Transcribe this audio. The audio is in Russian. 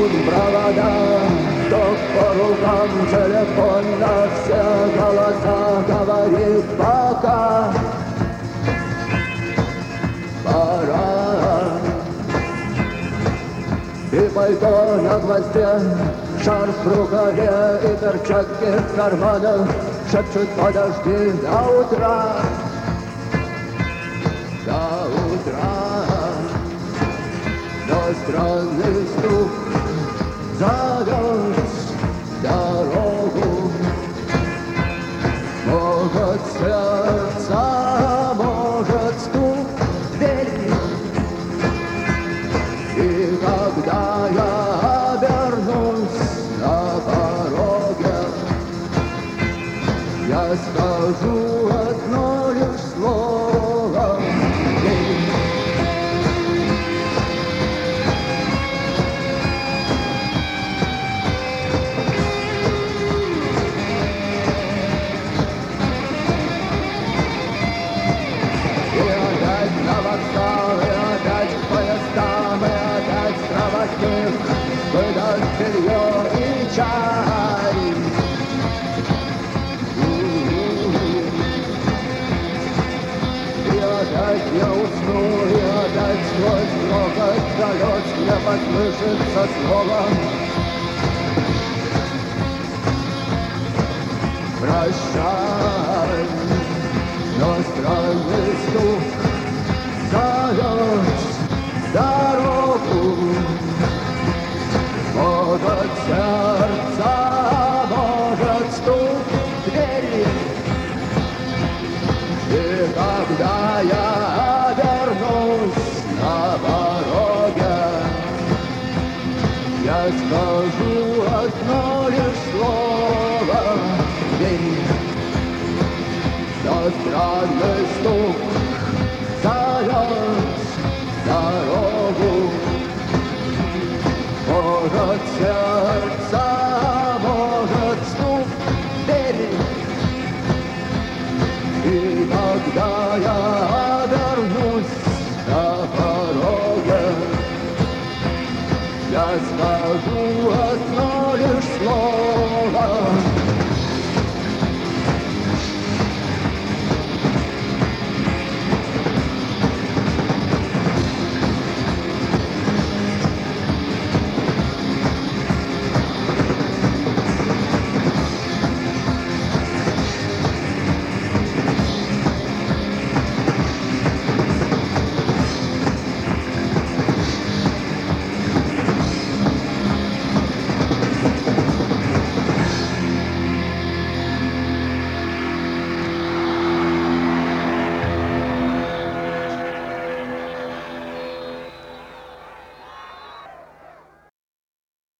Растут провода, ток по рукам, телефон на все голоса говорит пока. Пора. И пальто на гвозде, шарф в рукаве и перчатки в карманах шепчут подожди до утра. До утра. Но странный стук зовет дорогу. Может сердце, может стук двери. И когда я обернусь на пороге, я скажу одно лишь слово. Выдать белье и чай. И опять я усну, и опять сквозь грохот колес мне послышится слово. Прощай, но странный стук зовет дорогу. Может сердце, может стук двери. И когда я обернусь на пороге, я скажу одно лишь слово. День. Но странный стук зовет дорогу. Может сердце, может стук двери. И когда я обернусь на пороге, я скажу одно лишь слово.